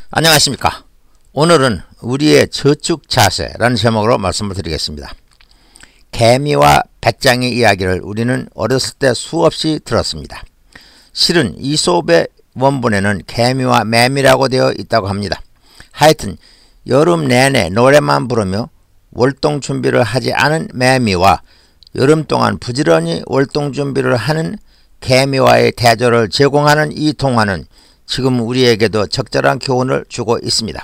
안녕하십니까. 오늘은 우리의 저축 자세라는 제목으로 말씀을 드리겠습니다. 개미와 배짱의 이야기를 우리는 어렸을 때 수없이 들었습니다. 실은 이솝의 원본에는 개미와 매미라고 되어 있다고 합니다. 하여튼 여름 내내 노래만 부르며 월동 준비를 하지 않은 매미와 여름 동안 부지런히 월동 준비를 하는 개미와의 대조를 제공하는 이 동화는 지금 우리에게도 적절한 교훈을 주고 있습니다.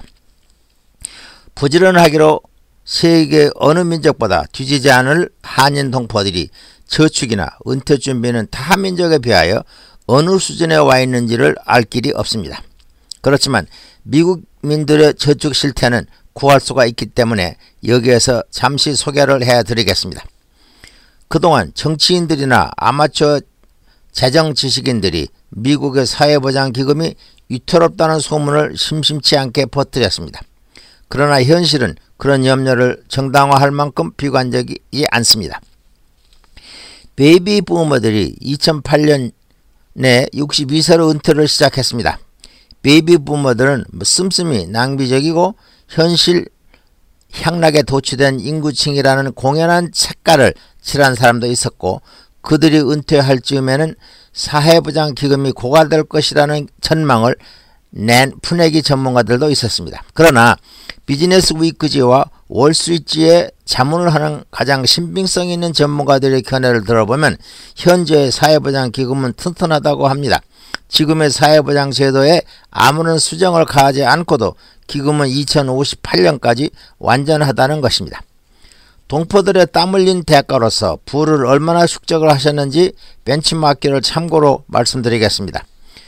부지런하기로 세계 어느 민족보다 뒤지지 않을 한인 동포들이 저축이나 은퇴 준비는 타 민족에 비하여 어느 수준에 와 있는지를 알 길이 없습니다. 그렇지만 미국민들의 저축 실태는 구할 수가 있기 때문에 여기에서 잠시 소개를 해드리겠습니다. 그동안 정치인들이나 아마추어 재정 지식인들이 미국의 사회보장기금이 위태롭다는 소문을 심심치 않게 퍼뜨렸습니다. 그러나 현실은 그런 염려를 정당화할 만큼 비관적이지 않습니다. 베이비 부머들이 2008년에 62세로 은퇴를 시작했습니다. 베이비 부머들은 씀씀이 낭비적이고 현실 향락에 도취된 인구층이라는 공연한 색깔을 칠한 사람도 있었고, 그들이 은퇴할 즈음에는 사회보장기금이 고갈될 것이라는 전망을 낸 푸내기 전문가들도 있었습니다. 그러나 비즈니스 위크지와 월스트리트지에 자문을 하는 가장 신빙성 있는 전문가들의 견해를 들어보면 현재의 사회보장기금은 튼튼하다고 합니다. 지금의 사회보장제도에 아무런 수정을 가하지 않고도 기금은 2058년까지 완전하다는 것입니다. 동포들의 땀 흘린 대가로서 부를 얼마나 축적을 하셨는지 벤치마킹을 참고로 말씀드리겠습니다.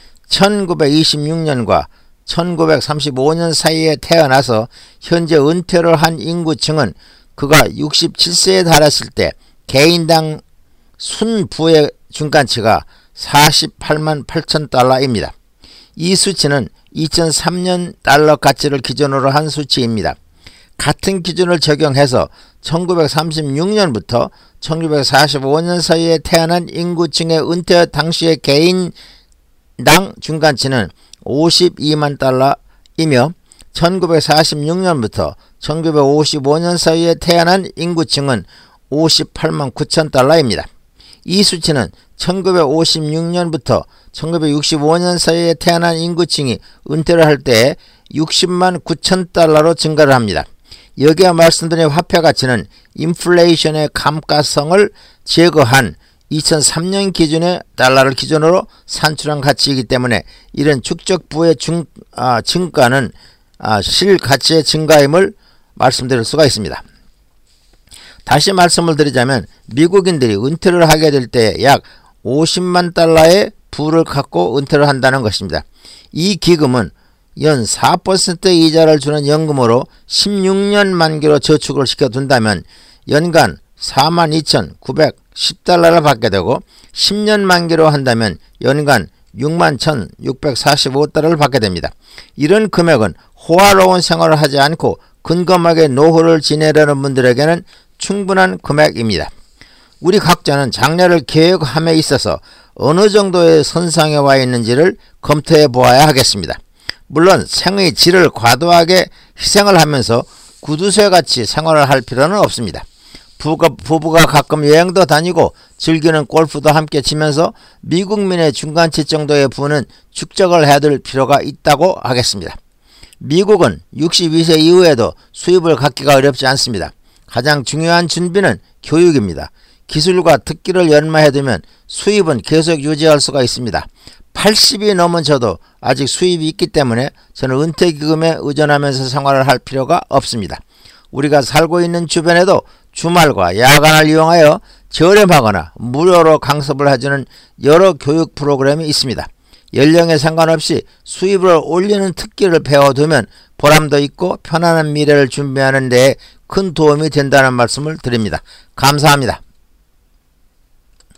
1926년과 1935년 사이에 태어나서 현재 은퇴를 한 인구층은 그가 67세에 달했을 때 개인당 순부의 중간치가 48만 8천 달러입니다. 이 수치는 2003년 달러 가치를 기준으로 한 수치입니다. 같은 기준을 적용해서 1936년부터 1945년 사이에 태어난 인구층의 은퇴 당시의 개인당 중간치는 52만 달러이며 1946년부터 1955년 사이에 태어난 인구층은 58만 9천 달러입니다. 이 수치는 1956년부터 1965년 사이에 태어난 인구층이 은퇴를 할 때에 60만 9천 달러로 증가를 합니다. 여기에 말씀드린 화폐 가치는 인플레이션의 감가성을 제거한 2003년 기준의 달러를 기준으로 산출한 가치이기 때문에 이런 축적부의 증가는 실가치의 증가임을 말씀드릴 수가 있습니다. 다시 말씀을 드리자면 미국인들이 은퇴를 하게 될 때 약 50만 달러의 부를 갖고 은퇴를 한다는 것입니다. 이 기금은 연 4% 이자를 주는 연금으로 16년 만기로 저축을 시켜둔다면 연간 42,910달러를 받게 되고 10년 만기로 한다면 연간 61,645달러를 받게 됩니다. 이런 금액은 호화로운 생활을 하지 않고 근검하게 노후를 지내려는 분들에게는 충분한 금액입니다. 우리 각자는 장래를 계획함에 있어서 어느 정도의 선상에 와 있는지를 검토해 보아야 하겠습니다. 물론 생의 질을 과도하게 희생을 하면서 구두쇠같이 생활을 할 필요는 없습니다. 부부가 가끔 여행도 다니고 즐기는 골프도 함께 치면서 미국민의 중간치 정도의 부는 축적을 해야 될 필요가 있다고 하겠습니다. 미국은 62세 이후에도 수입을 갖기가 어렵지 않습니다. 가장 중요한 준비는 교육입니다. 기술과 특기를 연마해두면 수입은 계속 유지할 수가 있습니다. 80이 넘은 저도 아직 수입이 있기 때문에 저는 은퇴기금에 의존하면서 생활을 할 필요가 없습니다. 우리가 살고 있는 주변에도 주말과 야간을 이용하여 저렴하거나 무료로 강습을 해주는 여러 교육 프로그램이 있습니다. 연령에 상관없이 수입을 올리는 특기를 배워두면 보람도 있고 편안한 미래를 준비하는 데 큰 도움이 된다는 말씀을 드립니다. 감사합니다.